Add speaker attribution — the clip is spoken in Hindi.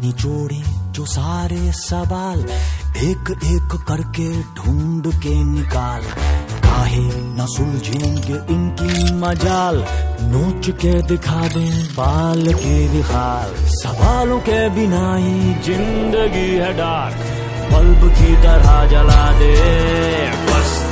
Speaker 1: निचोड़े जो सारे सवाल, एक एक करके ढूंढ के निकाल। काहे न सुलझेंगे इनकी मजाल, नोच के दिखा दें बाल के विखाल। सवालों के बिना ही जिंदगी है डार्क, बल्ब की तरह जला दे बस